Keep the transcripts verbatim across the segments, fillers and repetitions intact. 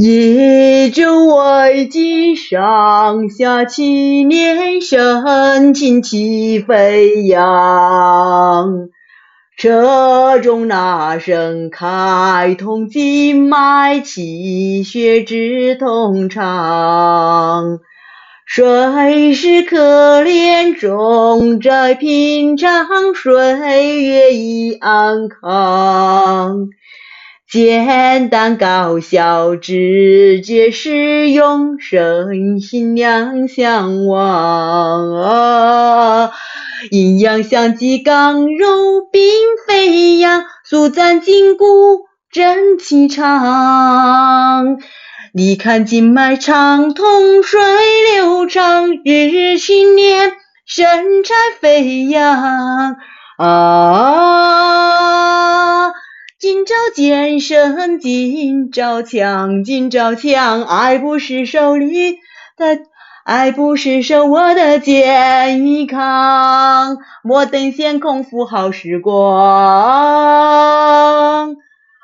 夜久未几，上下其年，深情起飞扬。车中那声开通经脉，气血之通畅。谁是可怜重债平常，岁月已安康。简单高效，直接实用，身心两相忘。啊阴阳相济，刚柔并飞扬，速赞筋骨真气长。你看经脉畅通，水流长，日日训练，神采飞扬。啊今朝健身，今朝强，今朝强，爱不释手里的，爱不释手我的健康，莫等闲空负好时光。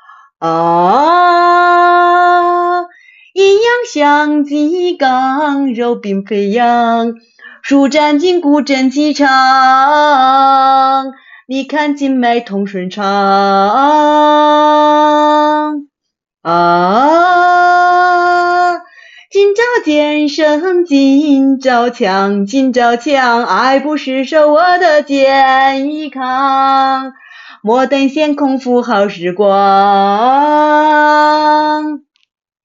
啊，阴阳相济，刚柔并飞扬，舒展筋骨真气长。你看经脉通顺畅。啊，今朝健身，今朝强，今朝强，爱不释手我的健康，莫等闲空负好时光。